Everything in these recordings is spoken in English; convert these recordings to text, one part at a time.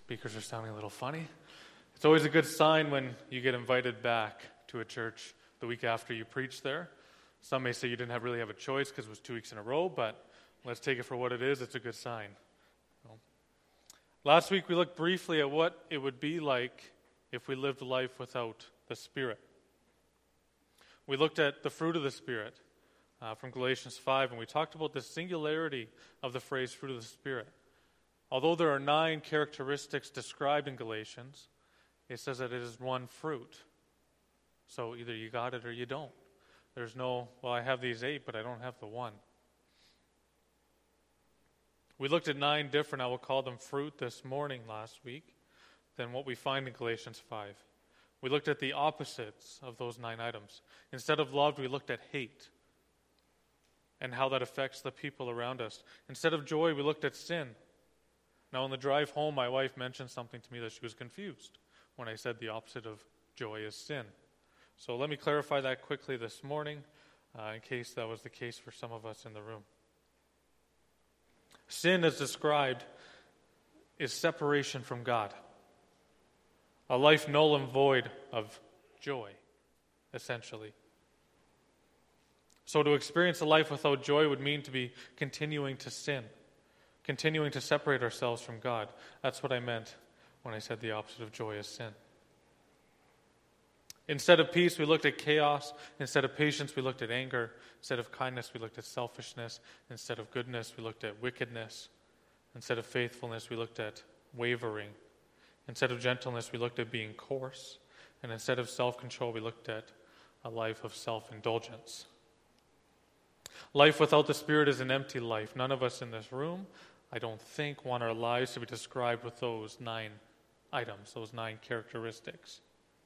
Speakers are sounding a little funny. It's always a good sign when you get invited back to a church the week after you preach there. Some may say you didn't really have a choice because it was 2 weeks in a row, but let's take it for what it is. It's a good sign. Last week we looked briefly at what it would be like if we lived life without the Spirit. We looked at the fruit of the Spirit from Galatians 5, and we talked about the singularity of the phrase fruit of the Spirit. Although there are 9 characteristics described in Galatians, it says that it is one fruit. So either you got it or you don't. There's no, well, I have these 8, but I don't have the one. We looked at 9 different, I will call them fruit this morning last week, than what we find in Galatians 5. We looked at the opposites of those 9 items. Instead of love, we looked at hate and how that affects the people around us. Instead of joy, we looked at sin. Now, on the drive home, my wife mentioned something to me that she was confused when I said the opposite of joy is sin. So let me clarify that quickly this morning, in case that was the case for some of us in the room. Sin, as described, is separation from God. A life null and void of joy, essentially. So to experience a life without joy would mean to be continuing to sin, continuing to separate ourselves from God. That's what I meant when I said the opposite of joy is sin. Instead of peace, we looked at chaos. Instead of patience, we looked at anger. Instead of kindness, we looked at selfishness. Instead of goodness, we looked at wickedness. Instead of faithfulness, we looked at wavering. Instead of gentleness, we looked at being coarse. And instead of self-control, we looked at a life of self-indulgence. Life without the Spirit is an empty life. None of us in this room, I don't think, want our lives to be described with those 9 items, those 9 characteristics.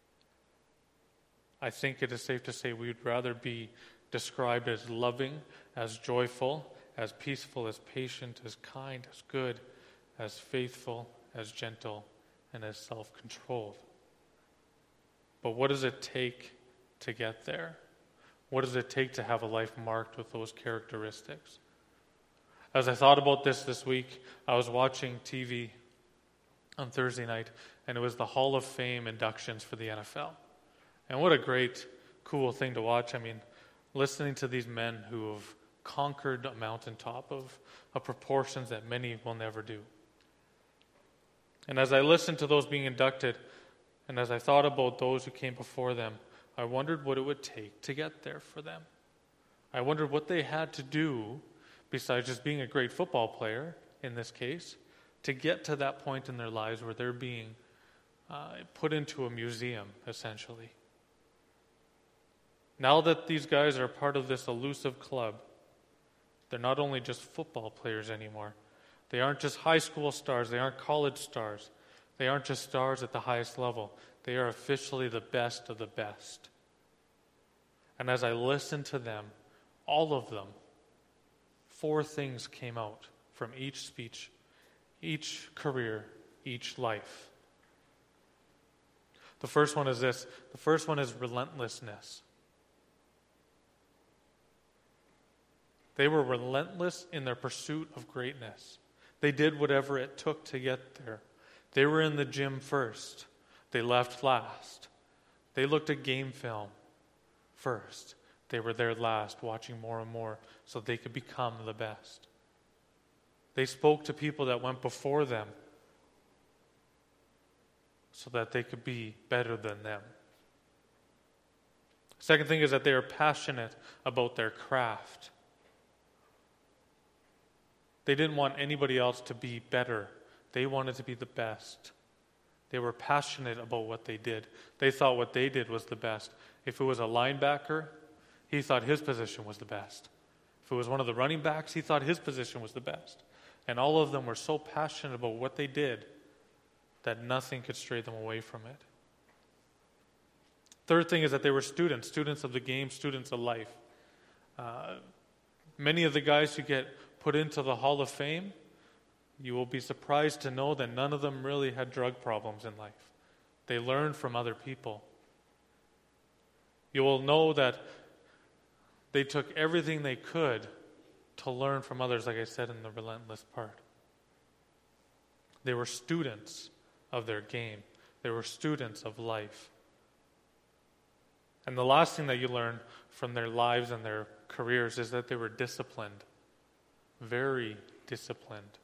I think it is safe to say we would rather be described as loving, as joyful, as peaceful, as patient, as kind, as good, as faithful, as gentle, and as self-controlled. But what does it take to get there? What does it take to have a life marked with those characteristics? As I thought about this week, I was watching TV on Thursday night, and it was the Hall of Fame inductions for the NFL. And what a great, cool thing to watch. I mean, listening to these men who have conquered a mountaintop of proportions that many will never do. And as I listened to those being inducted, and as I thought about those who came before them, I wondered what it would take to get there for them. I wondered what they had to do, besides just being a great football player, in this case, to get to that point in their lives where they're being put into a museum, essentially. Now that these guys are part of this elusive club, they're not only just football players anymore. They aren't just high school stars. They aren't college stars. They aren't just stars at the highest level. They are officially the best of the best. And as I listened to them, all of them, 4 things came out from each speech, each career, each life. The first one is this. The first one is relentlessness. They were relentless in their pursuit of greatness. They did whatever it took to get there. They were in the gym first. They left last. They looked at game film first. They were there last, watching more and more so they could become the best. They spoke to people that went before them so that they could be better than them. Second thing is that they are passionate about their craft. They didn't want anybody else to be better. They wanted to be the best. They were passionate about what they did. They thought what they did was the best. If it was a linebacker, he thought his position was the best. If it was one of the running backs, he thought his position was the best. And all of them were so passionate about what they did that nothing could stray them away from it. Third thing is that they were students of the game, students of life. Many of the guys who get put into the Hall of Fame, you will be surprised to know that none of them really had drug problems in life. They learned from other people. You will know that they took everything they could to learn from others, like I said in the relentless part. They were students of their game. They were students of life. And the last thing that you learn from their lives and their careers is that they were disciplined. Very disciplined.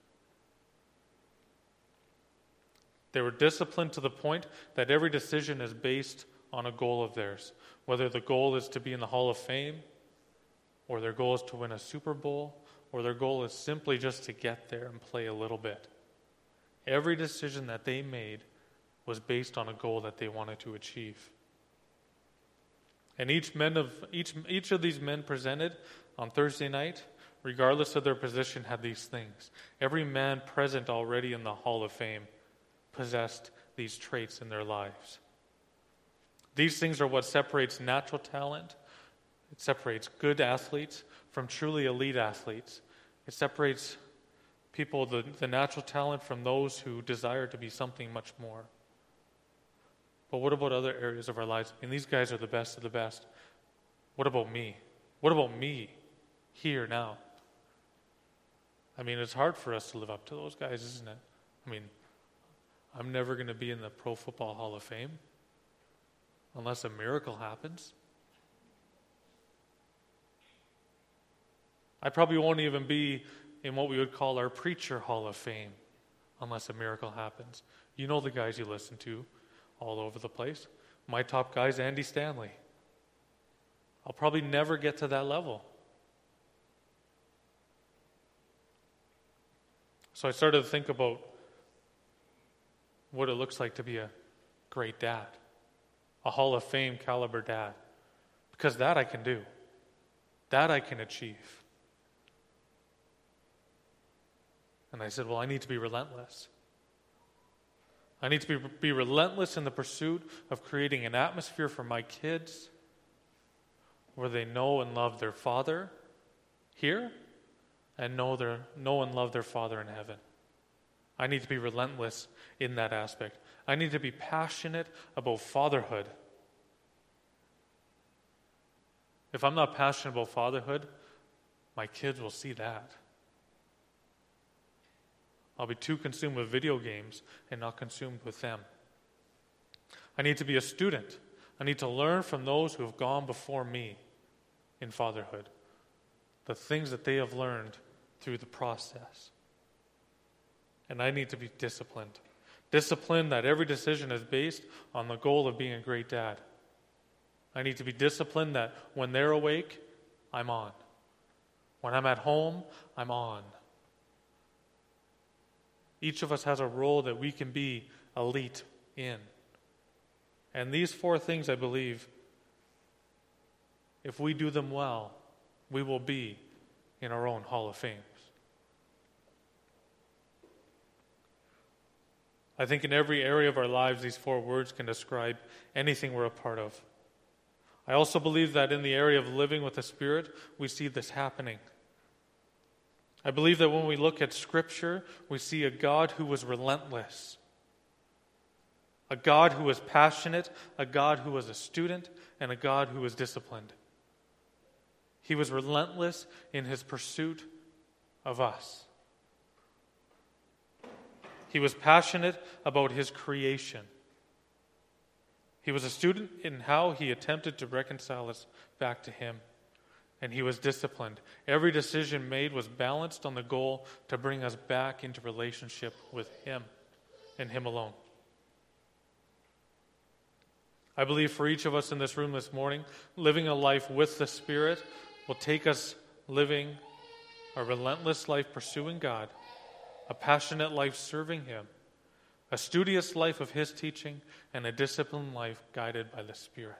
They were disciplined to the point that every decision is based on a goal of theirs. Whether the goal is to be in the Hall of Fame, or their goal is to win a Super Bowl, or their goal is simply just to get there and play a little bit. Every decision that they made was based on a goal that they wanted to achieve. And each of these men presented on Thursday night, regardless of their position, had these things. Every man present already in the Hall of Fame possessed these traits in their lives. These things are what separates natural talent. It separates good athletes from truly elite athletes. It separates people, the natural talent, from those who desire to be something much more. But what about other areas of our lives? I mean, these guys are the best of the best. What about me? What about me here now? I mean, it's hard for us to live up to those guys, isn't it? I mean, I'm never going to be in the Pro Football Hall of Fame unless a miracle happens. I probably won't even be in what we would call our Preacher Hall of Fame unless a miracle happens. You know the guys you listen to all over the place. My top guy is Andy Stanley. I'll probably never get to that level. So I started to think about what it looks like to be a great dad, a Hall of Fame caliber dad, because that I can do, that I can achieve. And I said, well, I need to be relentless. I need to be relentless in the pursuit of creating an atmosphere for my kids where they know and love their Father here and know and love their Father in heaven. I need to be relentless in that aspect. I need to be passionate about fatherhood. If I'm not passionate about fatherhood, my kids will see that. I'll be too consumed with video games and not consumed with them. I need to be a student. I need to learn from those who have gone before me in fatherhood, the things that they have learned through the process. And I need to be disciplined. Disciplined that every decision is based on the goal of being a great dad. I need to be disciplined that when they're awake, I'm on. When I'm at home, I'm on. Each of us has a role that we can be elite in. And these four things, I believe, if we do them well, we will be in our own Hall of Fames. I think in every area of our lives, these four words can describe anything we're a part of. I also believe that in the area of living with the Spirit, we see this happening. I believe that when we look at Scripture, we see a God who was relentless, a God who was passionate, a God who was a student, and a God who was disciplined. He was relentless in his pursuit of us. He was passionate about his creation. He was a student in how he attempted to reconcile us back to him. And he was disciplined. Every decision made was balanced on the goal to bring us back into relationship with him and him alone. I believe for each of us in this room this morning, living a life with the Spirit will take us living a relentless life pursuing God, a passionate life serving him, a studious life of his teaching, and a disciplined life guided by the Spirit.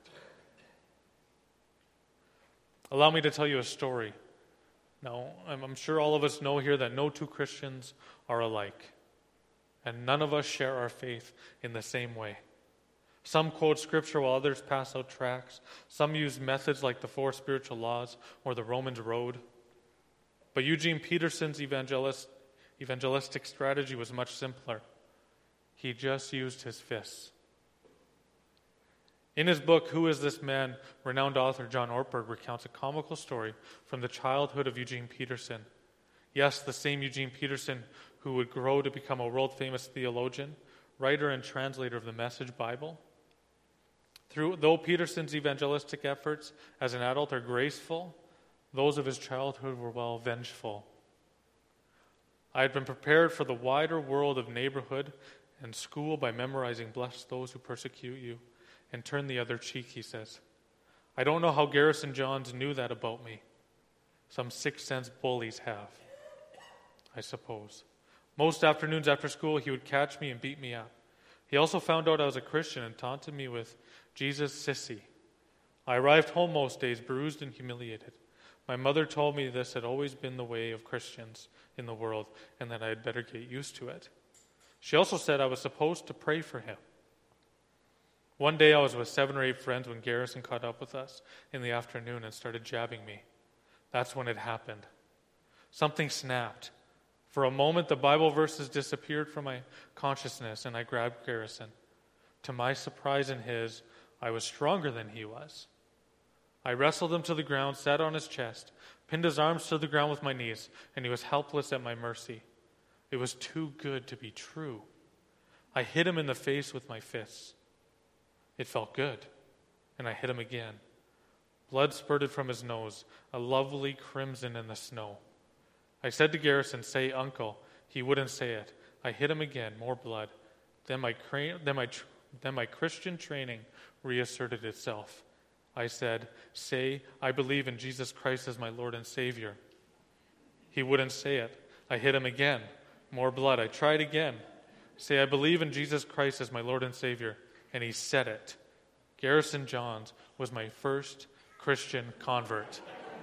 Allow me to tell you a story. Now, I'm sure all of us know here that no two Christians are alike, and none of us share our faith in the same way. Some quote Scripture while others pass out tracts. Some use methods like the 4 spiritual laws or the Romans Road. But Eugene Peterson's evangelistic strategy was much simpler. He just used his fists. In his book, Who is This Man?, renowned author John Ortberg recounts a comical story from the childhood of Eugene Peterson. Yes, the same Eugene Peterson who would grow to become a world-famous theologian writer and translator of the Message Bible. Though Peterson's evangelistic efforts as an adult are graceful, those of his childhood were, vengeful. I had been prepared for the wider world of neighborhood and school by memorizing "Bless those who persecute you and turn the other cheek," he says. I don't know how Garrison Johns knew that about me. Some sixth sense bullies have, I suppose. Most afternoons after school, he would catch me and beat me up. He also found out I was a Christian and taunted me with "Jesus sissy." I arrived home most days bruised and humiliated. My mother told me this had always been the way of Christians in the world and that I had better get used to it. She also said I was supposed to pray for him. One day I was with 7 or 8 friends when Garrison caught up with us in the afternoon and started jabbing me. That's when it happened. Something snapped. For a moment, the Bible verses disappeared from my consciousness, and I grabbed Garrison. To my surprise and his, I was stronger than he was. I wrestled him to the ground, sat on his chest, pinned his arms to the ground with my knees, and he was helpless at my mercy. It was too good to be true. I hit him in the face with my fists. It felt good, and I hit him again. Blood spurted from his nose, a lovely crimson in the snow. I said to Garrison, "Say, Uncle." He wouldn't say it. I hit him again, more blood. Then my Christian training reasserted itself. I said, "Say, I believe in Jesus Christ as my Lord and Savior." He wouldn't say it. I hit him again, more blood. I tried again. "Say, I believe in Jesus Christ as my Lord and Savior." And he said it. Garrison Johns was my first Christian convert.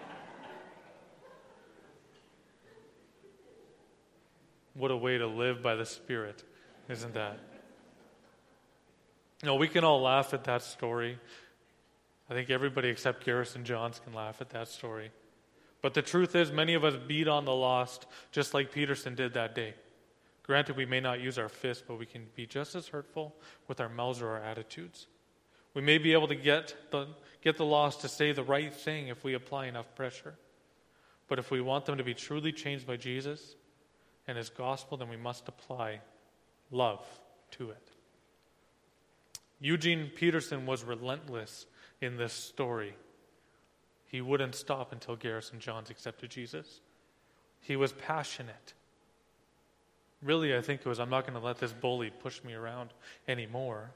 What a way to live by the Spirit, isn't that? You know, we can all laugh at that story. I think everybody except Garrison Johns can laugh at that story. But the truth is, many of us beat on the lost just like Peterson did that day. Granted, we may not use our fists, but we can be just as hurtful with our mouths or our attitudes. We may be able to get the lost to say the right thing if we apply enough pressure. But if we want them to be truly changed by Jesus and his gospel, then we must apply love to it. Eugene Peterson was relentless in this story. He wouldn't stop until Garrison Johns accepted Jesus. He was passionate. Really, I think it was, I'm not going to let this bully push me around anymore.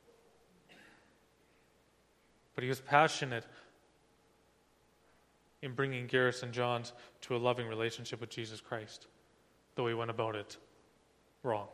But he was passionate in bringing Garrison Johns to a loving relationship with Jesus Christ, though he went about it wrong.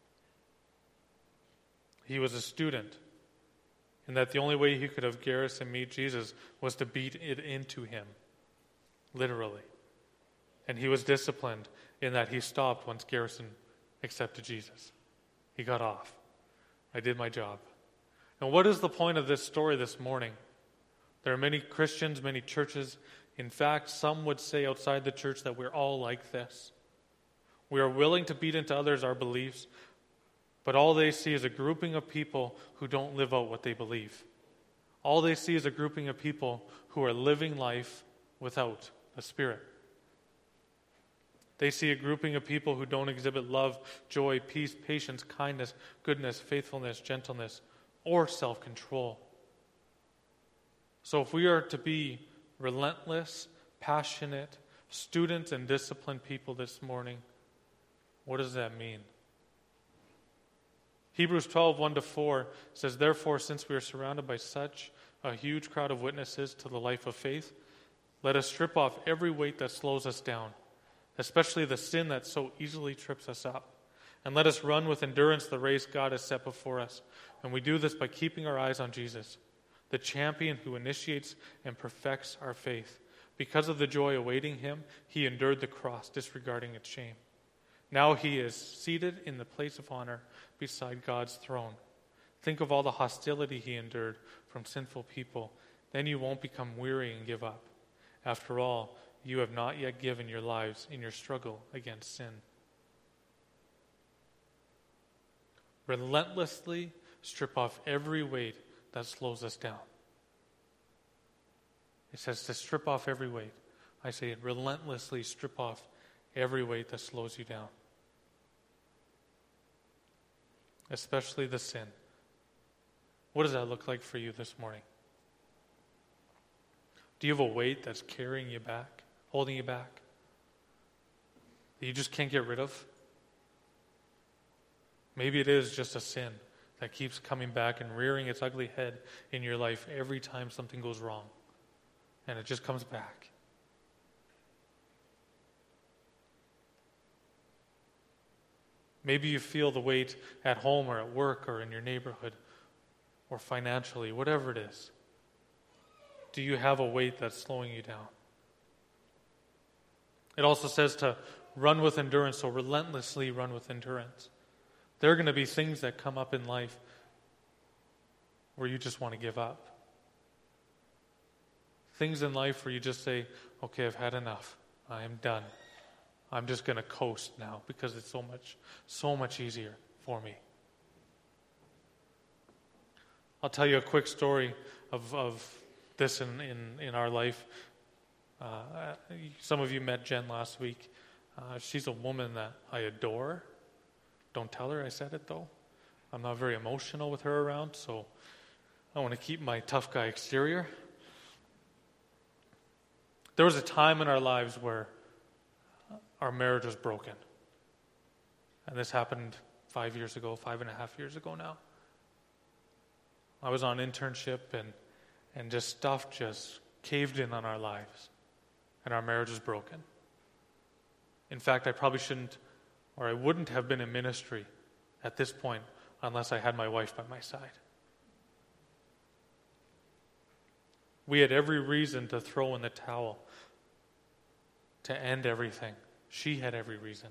He was a student, in that the only way he could have Garrison meet Jesus was to beat it into him, literally. And he was disciplined in that he stopped once Garrison accepted Jesus. He got off. I did my job. And what is the point of this story this morning? There are many Christians, many churches. In fact, some would say outside the church that we're all like this. We are willing to beat into others our beliefs, but all they see is a grouping of people who don't live out what they believe. All they see is a grouping of people who are living life without the Spirit. They see a grouping of people who don't exhibit love, joy, peace, patience, kindness, goodness, faithfulness, gentleness, or self-control. So if we are to be relentless, passionate, students and disciplined people this morning, what does that mean? Hebrews 12, 1-4 says, "Therefore, since we are surrounded by such a huge crowd of witnesses to the life of faith, let us strip off every weight that slows us down, especially the sin that so easily trips us up. And let us run with endurance the race God has set before us. And we do this by keeping our eyes on Jesus, the champion who initiates and perfects our faith. Because of the joy awaiting him, he endured the cross, disregarding its shame. Now he is seated in the place of honor beside God's throne. Think of all the hostility he endured from sinful people. Then you won't become weary and give up. After all, you have not yet given your lives in your struggle against sin." Relentlessly strip off every weight that slows us down. It says to strip off every weight. I say relentlessly strip off every weight that slows you down. especially the sin. What does that look like for you this morning? Do you have a weight that's carrying you back, holding you back, that you just can't get rid of? Maybe it is just a sin that keeps coming back and rearing its ugly head in your life every time something goes wrong, and it just comes back. Maybe you feel the weight at home or at work or in your neighborhood or financially, whatever it is. Do you have a weight that's slowing you down? It also says to run with endurance, so relentlessly run with endurance. There are going to be things that come up in life where you just want to give up. Things in life where you just say, okay, I've had enough. I am done. I'm just going to coast now because it's so much easier for me. I'll tell you a quick story of this in our life. Some of you met Jen last week. She's a woman that I adore. Don't tell her I said it, though. I'm not very emotional with her around, so I want to keep my tough guy exterior. There was a time in our lives where our marriage was broken. And this happened 5.5 years ago now. I was on internship and just stuff just caved in on our lives. And our marriage was broken. In fact, I probably shouldn't, or I wouldn't have been in ministry at this point unless I had my wife by my side. We had every reason to throw in the towel, to end everything. She had every reason.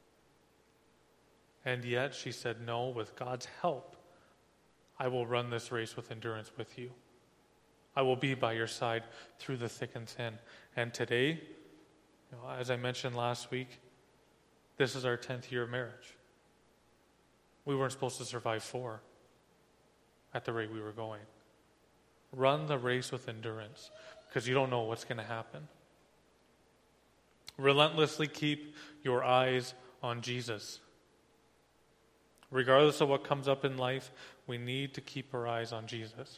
And yet she said, no, with God's help, I will run this race with endurance with you. I will be by your side through the thick and thin. And today, as I mentioned last week, this is our 10th year of marriage. We weren't supposed to survive 4 at the rate we were going. Run the race with endurance because you don't know what's going to happen. Relentlessly keep your eyes on Jesus. Regardless of what comes up in life, we need to keep our eyes on Jesus.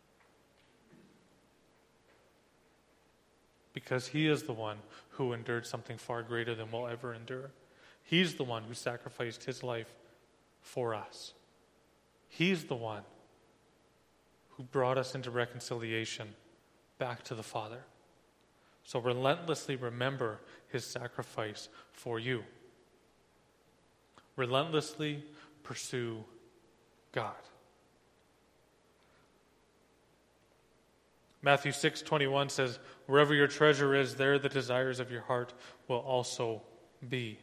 Because He is the one who endured something far greater than we'll ever endure. He's the one who sacrificed His life for us. He's the one who brought us into reconciliation back to the Father. So relentlessly remember His sacrifice for you. Relentlessly pursue God. Matthew 6:21 says, wherever your treasure is, there the desires of your heart will also be.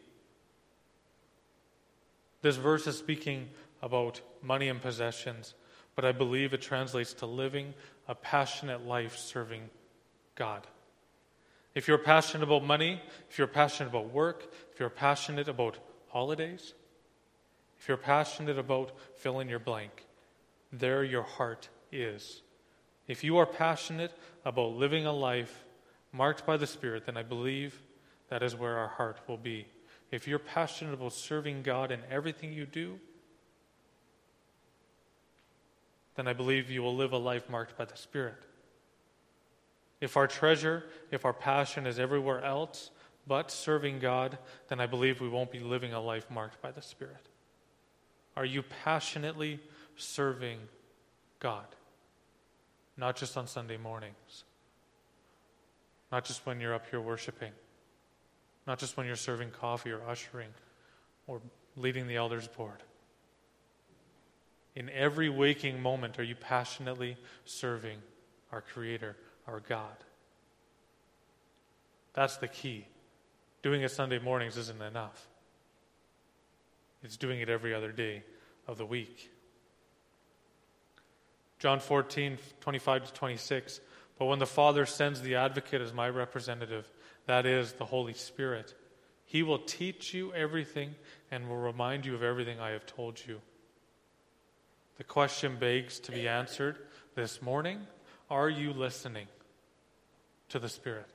This verse is speaking about money and possessions, but I believe it translates to living a passionate life serving God. If you're passionate about money, if you're passionate about work, if you're passionate about holidays, if you're passionate about fill in your blank, there your heart is. If you are passionate about living a life marked by the Spirit, then I believe that is where our heart will be. If you're passionate about serving God in everything you do, then I believe you will live a life marked by the Spirit. If our treasure, if our passion is everywhere else but serving God, then I believe we won't be living a life marked by the Spirit. Are you passionately serving God? Not just on Sunday mornings. Not just when you're up here worshiping. Not just when you're serving coffee or ushering or leading the elders board. In every waking moment, are you passionately serving our Creator, our God? That's the key. Doing it Sunday mornings isn't enough. It's doing it every other day of the week. John 14:25-26. But when the Father sends the Advocate as my representative, that is the Holy Spirit, He will teach you everything and will remind you of everything I have told you. The question begs to be answered this morning. Are you listening to the Spirit?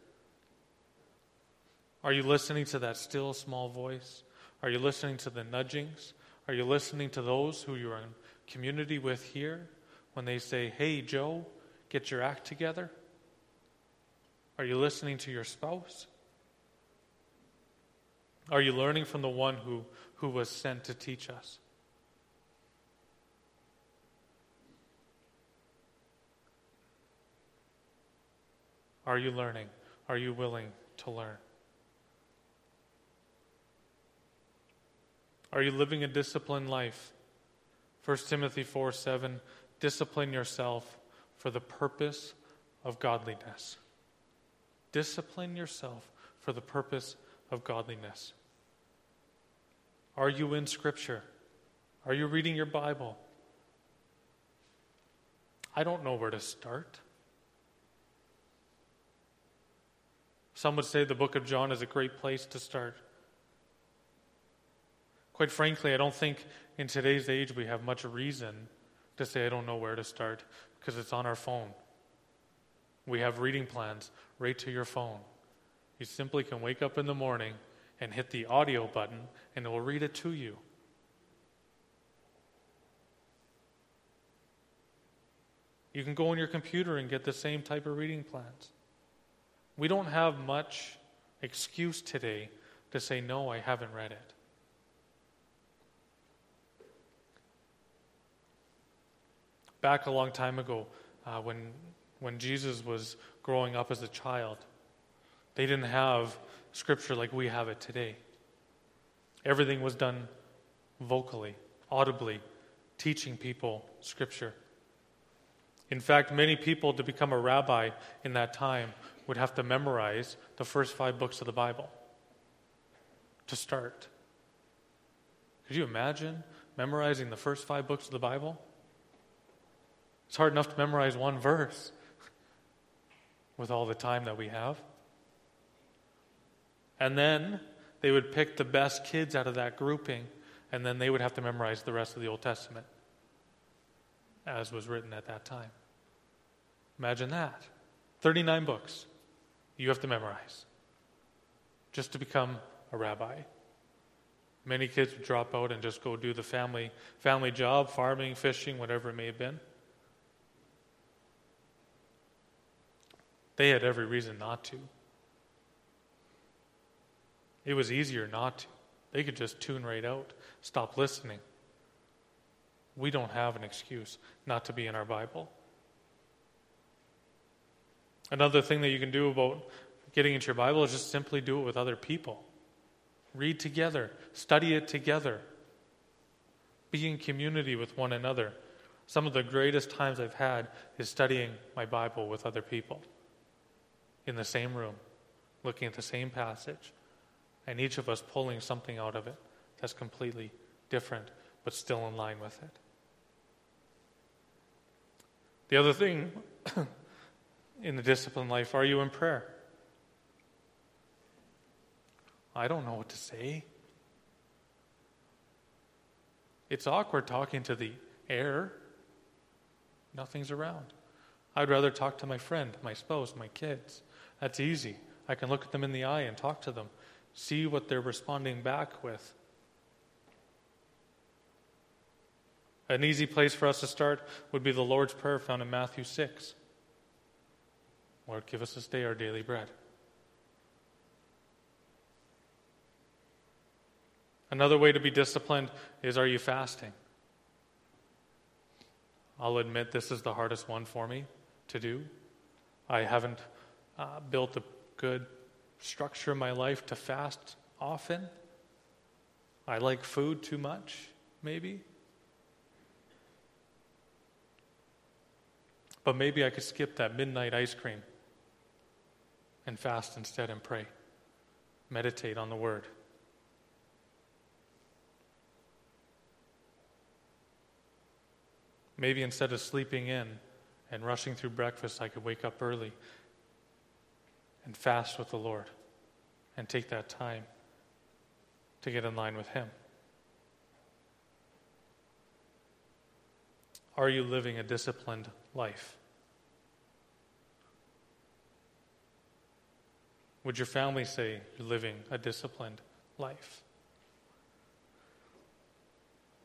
Are you listening to that still small voice? Are you listening to the nudgings? Are you listening to those who you're in community with here when they say, "Hey, Joe, get your act together"? Are you listening to your spouse? Are you learning from the one who was sent to teach us? Are you learning? Are you willing to learn? Are you living a disciplined life? 1 Timothy 4:7, discipline yourself for the purpose of godliness. Discipline yourself for the purpose of godliness. Are you in Scripture? Are you reading your Bible? I don't know where to start. Some would say the book of John is a great place to start. Quite frankly, I don't think in today's age we have much reason to say I don't know where to start, because it's on our phone. We have reading plans right to your phone. You simply can wake up in the morning and hit the audio button and it will read it to you. You can go on your computer and get the same type of reading plans. We don't have much excuse today to say, no, I haven't read it. Back a long time ago, when Jesus was growing up as a child, they didn't have Scripture like we have it today. Everything was done vocally, audibly, teaching people Scripture. In fact, many people, to become a rabbi in that time, would have to memorize the first 5 books of the Bible to start. Could you imagine memorizing the first 5 books of the Bible? It's hard enough to memorize one verse with all the time that we have. And then they would pick the best kids out of that grouping, and then they would have to memorize the rest of the Old Testament, as was written at that time. Imagine that. 39 books you have to memorize just to become a rabbi. Many kids would drop out and just go do the family job, farming, fishing, whatever it may have been. They had every reason not to. It was easier not to. They could just tune right out, stop listening. We don't have an excuse not to be in our Bible. Another thing that you can do about getting into your Bible is just simply do it with other people. Read together. Study it together. Be in community with one another. Some of the greatest times I've had is studying my Bible with other people in the same room, looking at the same passage, and each of us pulling something out of it that's completely different, but still in line with it. The other thing in the disciplined life, are you in prayer? I don't know what to say. It's awkward talking to the air. Nothing's around. I'd rather talk to my friend, my spouse, my kids. That's easy. I can look at them in the eye and talk to them, see what they're responding back with. An easy place for us to start would be the Lord's Prayer found in Matthew 6. Lord, give us this day our daily bread. Another way to be disciplined is, are you fasting? I'll admit this is the hardest one for me to do. I haven't built a good structure in my life to fast often. I like food too much, maybe. But maybe I could skip that midnight ice cream and fast instead and pray. Meditate on the Word. Maybe instead of sleeping in and rushing through breakfast, I could wake up early and fast with the Lord and take that time to get in line with Him. Are you living a disciplined life? Would your family say you're living a disciplined life?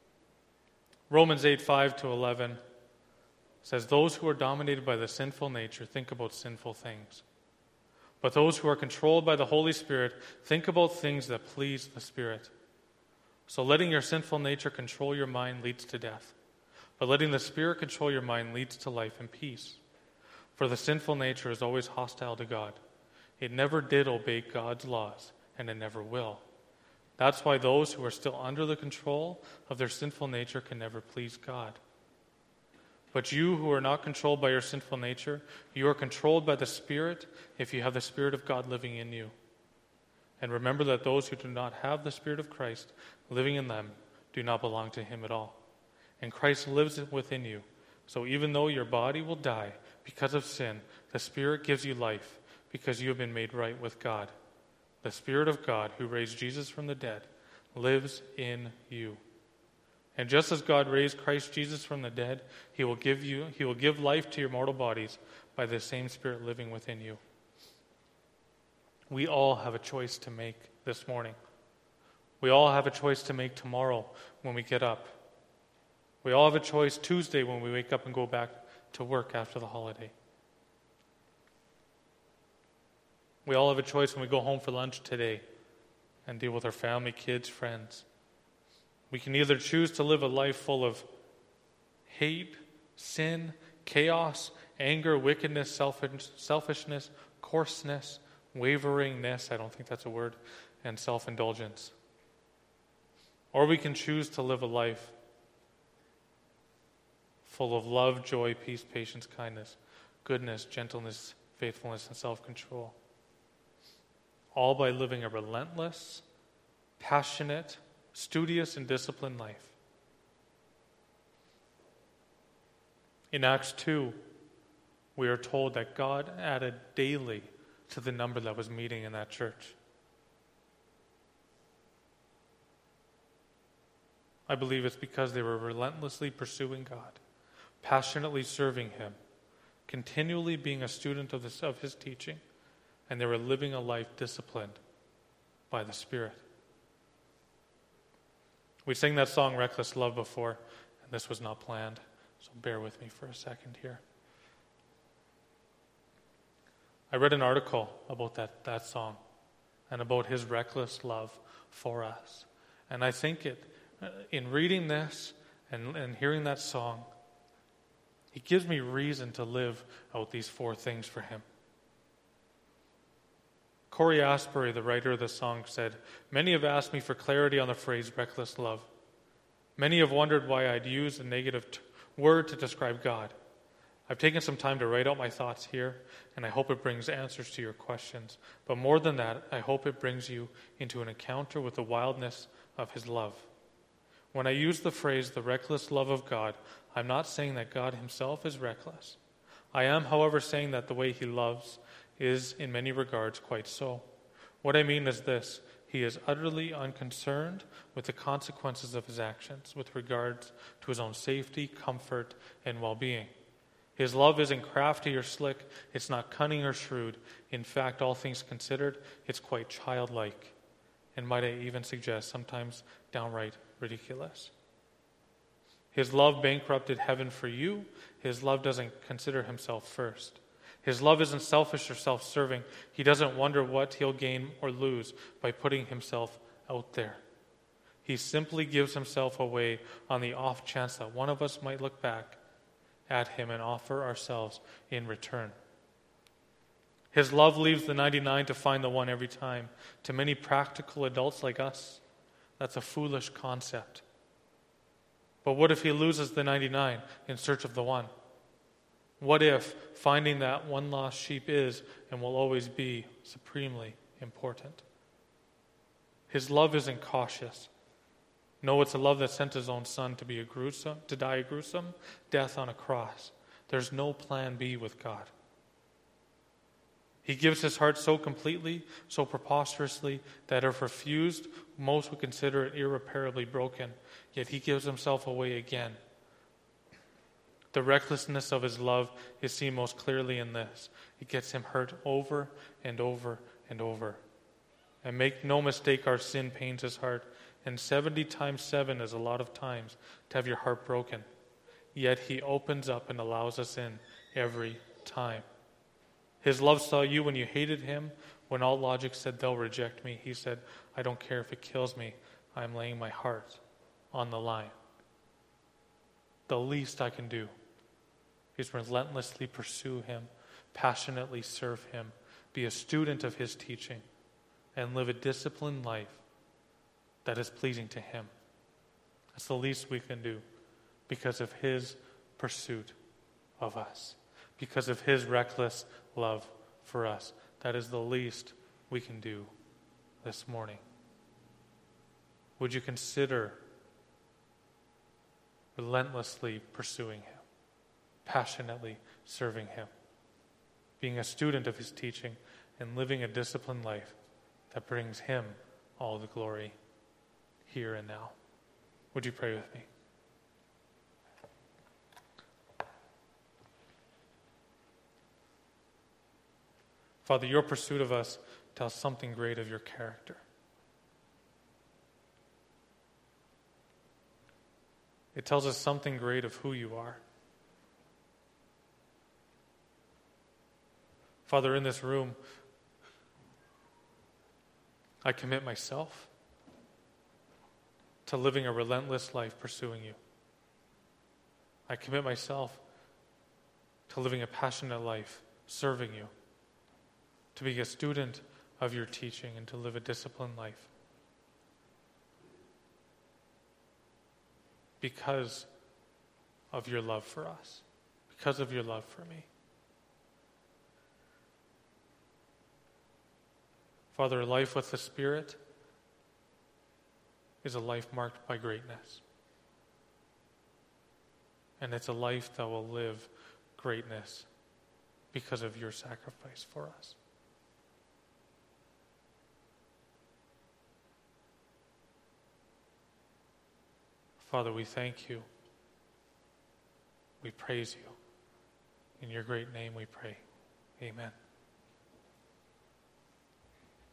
Romans 8:5-11 says, those who are dominated by the sinful nature think about sinful things. But those who are controlled by the Holy Spirit think about things that please the Spirit. So letting your sinful nature control your mind leads to death. But letting the Spirit control your mind leads to life and peace. For the sinful nature is always hostile to God. It never did obey God's laws, and it never will. That's why those who are still under the control of their sinful nature can never please God. But you who are not controlled by your sinful nature, you are controlled by the Spirit if you have the Spirit of God living in you. And remember that those who do not have the Spirit of Christ living in them do not belong to him at all. And Christ lives within you. So even though your body will die because of sin, the Spirit gives you life because you have been made right with God. The Spirit of God, who raised Jesus from the dead, lives in you. And just as God raised Christ Jesus from the dead, he will give life to your mortal bodies by the same Spirit living within you. We all have a choice to make this morning. We all have a choice to make tomorrow when we get up. We all have a choice Tuesday when we wake up and go back to work after the holiday. We all have a choice when we go home for lunch today and deal with our family, kids, friends. We can either choose to live a life full of hate, sin, chaos, anger, wickedness, selfishness, coarseness, waveringness, I don't think that's a word, and self-indulgence. Or we can choose to live a life full of love, joy, peace, patience, kindness, goodness, gentleness, faithfulness, and self-control. All by living a relentless, passionate, studious, and disciplined life. In Acts 2, we are told that God added daily to the number that was meeting in that church. I believe it's because they were relentlessly pursuing God, passionately serving him, continually being a student of his teaching, and they were living a life disciplined by the Spirit. We sang that song, Reckless Love, before, and this was not planned, so bear with me for a second here. I read an article about that song and about his reckless love for us. And I think in reading this and hearing that song, it gives me reason to live out these 4 things for him. Corey Asbury, the writer of the song, said, "Many have asked me for clarity on the phrase reckless love. Many have wondered why I'd use a negative word to describe God. I've taken some time to write out my thoughts here, and I hope it brings answers to your questions. But more than that, I hope it brings you into an encounter with the wildness of his love. When I use the phrase the reckless love of God, I'm not saying that God himself is reckless. I am, however, saying that the way he loves is, in many regards, quite so. What I mean is this: he is utterly unconcerned with the consequences of his actions with regards to his own safety, comfort, and well-being. His love isn't crafty or slick. It's not cunning or shrewd. In fact, all things considered, it's quite childlike, and might I even suggest sometimes downright ridiculous. His love bankrupted heaven for you. His love doesn't consider himself first. His love isn't selfish or self-serving. He doesn't wonder what he'll gain or lose by putting himself out there. He simply gives himself away on the off chance that one of us might look back at him and offer ourselves in return. His love leaves the 99 to find the one every time. To many practical adults like us, that's a foolish concept. But what if he loses the 99 in search of the one? What if finding that one lost sheep is and will always be supremely important? His love isn't cautious. No, it's a love that sent his own son to die a gruesome death on a cross. There's no plan B with God. He gives his heart so completely, so preposterously, that if refused, most would consider it irreparably broken. Yet he gives himself away again. The recklessness of his love is seen most clearly in this: it gets him hurt over and over and over. And make no mistake, our sin pains his heart, and 70 times 7 is a lot of times to have your heart broken. Yet he opens up and allows us in every time. His love saw you when you hated him, when all logic said they'll reject me. He said, I don't care if it kills me. I'm laying my heart on the line. The least I can do is relentlessly pursue him, passionately serve him, be a student of his teaching, and live a disciplined life that is pleasing to him. That's the least we can do because of his pursuit of us, because of his reckless love for us. That is the least we can do this morning. Would you consider relentlessly pursuing him, passionately serving him, being a student of his teaching, and living a disciplined life that brings him all the glory here and now? Would you pray with me? Father, your pursuit of us tells something great of your character. It tells us something great of who you are. Father, in this room, I commit myself to living a relentless life pursuing you. I commit myself to living a passionate life serving you, to be a student of your teaching, and to live a disciplined life. Because of your love for us, because of your love for me. Father, a life with the Spirit is a life marked by greatness. And it's a life that will live greatness because of your sacrifice for us. Father, we thank you. We praise you. In your great name we pray. Amen.